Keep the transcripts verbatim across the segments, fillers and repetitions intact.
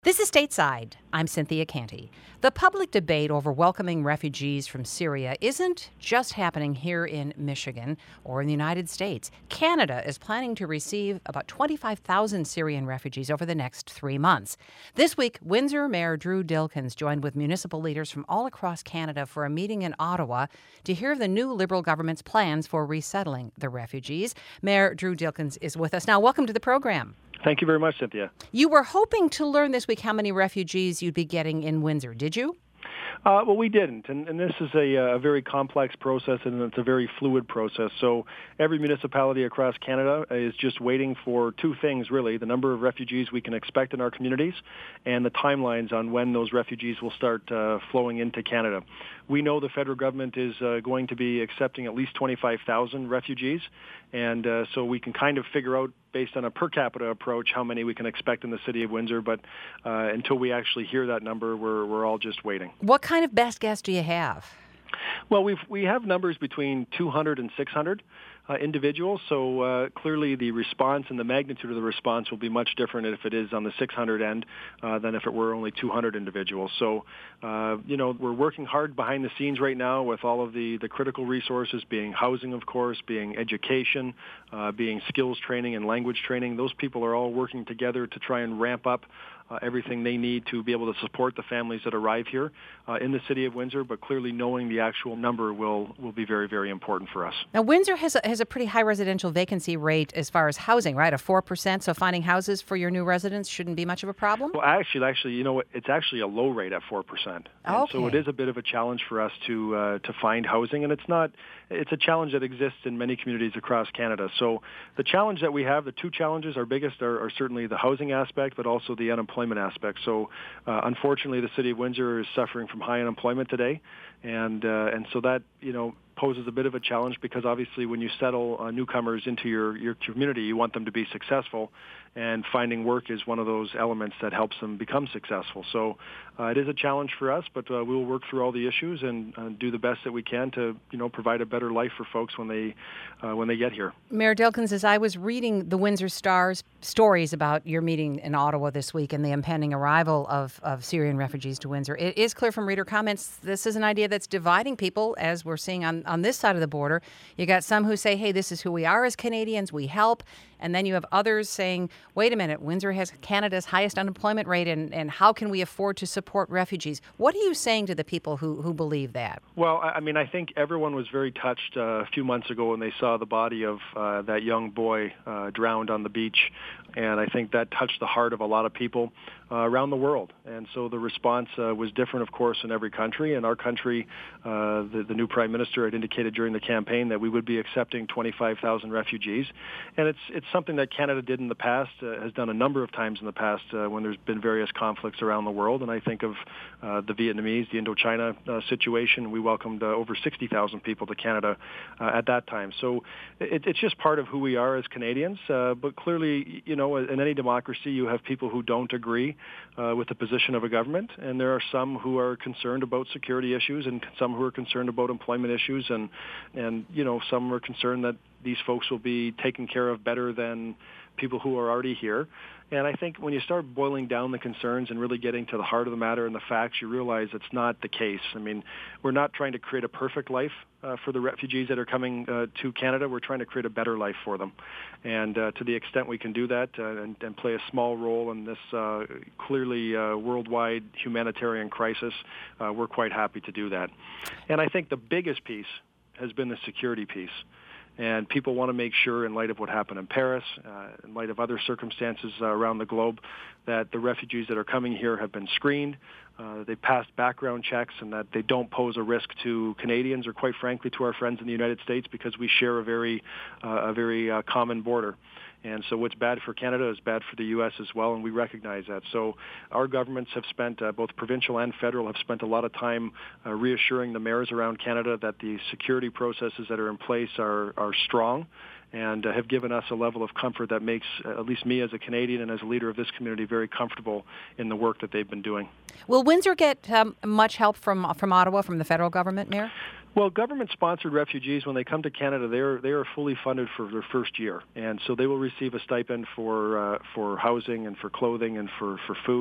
This is Stateside. I'm Cynthia Canty. The public debate over welcoming refugees from Syria isn't just happening here in Michigan or in the United States. Canada is planning to receive about twenty-five thousand Syrian refugees over the next three months. This week, Windsor Mayor Drew Dilkens joined with municipal leaders from all across Canada for a meeting in Ottawa to hear the new Liberal government's plans for resettling the refugees. Mayor Drew Dilkens is with us now. Welcome to the program. Thank you very much, Cynthia. You were hoping to learn this week how many refugees you'd be getting in Windsor, did you? Uh, well, we didn't, and, and this is a, a very complex process, and it's a very fluid process. So every municipality across Canada is just waiting for two things, really: the number of refugees we can expect in our communities and the timelines on when those refugees will start uh, flowing into Canada. We know the federal government is uh, going to be accepting at least twenty-five thousand refugees, and uh, so we can kind of figure out, based on a per capita approach, how many we can expect in the city of Windsor. But uh, until we actually hear that number, we're we're all just waiting. What kind of best guess do you have? Well, we've we have numbers between two hundred and six hundred uh, individuals. So uh, clearly, the response and the magnitude of the response will be much different if it is on the six hundred end uh, than if it were only two hundred individuals. So uh, you know, we're working hard behind the scenes right now with all of the the critical resources, being housing, of course, being education, uh, being skills training and language training. Those people are all working together to try and ramp up Uh, everything they need to be able to support the families that arrive here uh, in the city of Windsor, but clearly knowing the actual number will will be very, very important for us. Now, Windsor has a, has a pretty high residential vacancy rate as far as housing, right? A four percent, so finding houses for your new residents shouldn't be much of a problem? Well, actually, actually, you know, it's actually a low rate at four percent. Okay. So it is a bit of a challenge for us to uh, to find housing, and it's not, it's a challenge that exists in many communities across Canada. So the challenge that we have, the two challenges, our biggest are, are certainly the housing aspect, but also the unemployment aspect. So uh, unfortunately, the city of Windsor is suffering from high unemployment today, and uh, and so that, you know, poses a bit of a challenge, because obviously when you settle uh, newcomers into your, your community, you want them to be successful, and finding work is one of those elements that helps them become successful. So uh, it is a challenge for us, but uh, we will work through all the issues and uh, do the best that we can to, you know, provide a better life for folks when they uh, when they get here. Mayor Dilkens, as I was reading the Windsor Star's stories about your meeting in Ottawa this week and the impending arrival of, of Syrian refugees to Windsor, it is clear from reader comments this is an idea that's dividing people, as we're seeing on, on this side of the border. You got some who say, hey, this is who we are as Canadians, we help. And then you have others saying, wait a minute, Windsor has Canada's highest unemployment rate, and, and how can we afford to support refugees? What are you saying to the people who, who believe that? Well, I mean, I think everyone was very touched uh, a few months ago when they saw the body of uh, that young boy uh, drowned on the beach. And I think that touched the heart of a lot of people uh, around the world. And so the response uh, was different, of course, in every country. In our country, uh, the, the new Prime Minister had indicated during the campaign that we would be accepting twenty-five thousand refugees. And it's it's something that Canada did in the past, uh, has done a number of times in the past uh, when there's been various conflicts around the world. And I think of uh, the Vietnamese, the Indochina uh, situation. We welcomed uh, over sixty thousand people to Canada uh, at that time. So it, it's just part of who we are as Canadians. Uh, but clearly, you know, in any democracy, you have people who don't agree uh, with the position of a government. And there are some who are concerned about security issues, and some who are concerned about employment issues. And, and you know, some are concerned that these folks will be taken care of better than people who are already here. And I think when you start boiling down the concerns and really getting to the heart of the matter and the facts, you realize it's not the case. I mean, we're not trying to create a perfect life uh, for the refugees that are coming uh, to Canada. We're trying to create a better life for them. And uh, to the extent we can do that uh, and, and play a small role in this uh, clearly uh, worldwide humanitarian crisis, uh, we're quite happy to do that. And I think the biggest piece has been the security piece. And people want to make sure, in light of what happened in Paris, uh, in light of other circumstances uh, around the globe, that the refugees that are coming here have been screened, uh, they've passed background checks, and that they don't pose a risk to Canadians or, quite frankly, to our friends in the United States, because we share a very, uh, a very uh, common border. And so what's bad for Canada is bad for the U S as well, and we recognize that. So our governments have spent, uh, both provincial and federal, have spent a lot of time uh, reassuring the mayors around Canada that the security processes that are in place are, are strong, and uh, have given us a level of comfort that makes uh, at least me as a Canadian and as a leader of this community very comfortable in the work that they've been doing. Will Windsor get um, much help from from Ottawa, from the federal government, Mayor? Well, government-sponsored refugees, when they come to Canada, they are they are fully funded for their first year, and so they will receive a stipend for uh, for housing and for clothing and for for food.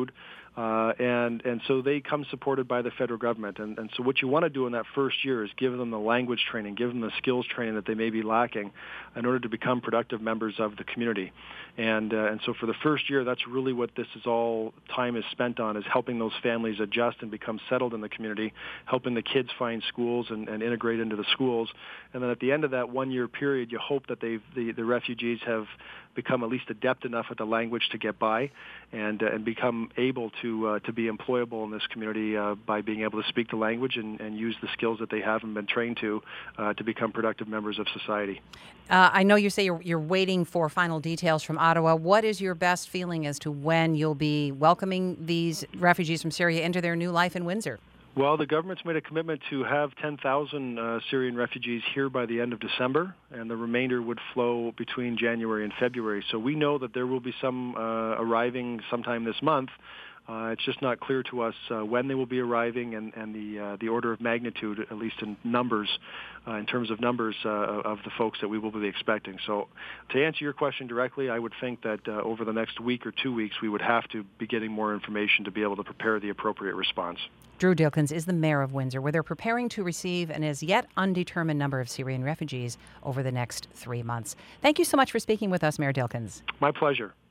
Uh, and, and so they come supported by the federal government. And, and so what you want to do in that first year is give them the language training, give them the skills training that they may be lacking in order to become productive members of the community. And, uh, and so for the first year, that's really what this is all time is spent on, is helping those families adjust and become settled in the community, helping the kids find schools and, and integrate into the schools. And then at the end of that one-year period, you hope that they've, the, the refugees have become at least adept enough at the language to get by and, uh, and become able to uh, to be employable in this community uh, by being able to speak the language and, and use the skills that they have and been trained to uh, to become productive members of society. Uh, I know you say you're, you're waiting for final details from Ottawa. What is your best feeling as to when you'll be welcoming these refugees from Syria into their new life in Windsor? Well, the government's made a commitment to have ten thousand uh, Syrian refugees here by the end of December, and the remainder would flow between January and February. So we know that there will be some uh, arriving sometime this month. Uh, it's just not clear to us uh, when they will be arriving and, and the uh, the order of magnitude, at least in numbers, uh, in terms of numbers uh, of the folks that we will be expecting. So to answer your question directly, I would think that uh, over the next week or two weeks, we would have to be getting more information to be able to prepare the appropriate response. Drew Dilkens is the mayor of Windsor, where they're preparing to receive an as yet undetermined number of Syrian refugees over the next three months. Thank you so much for speaking with us, Mayor Dilkens. My pleasure.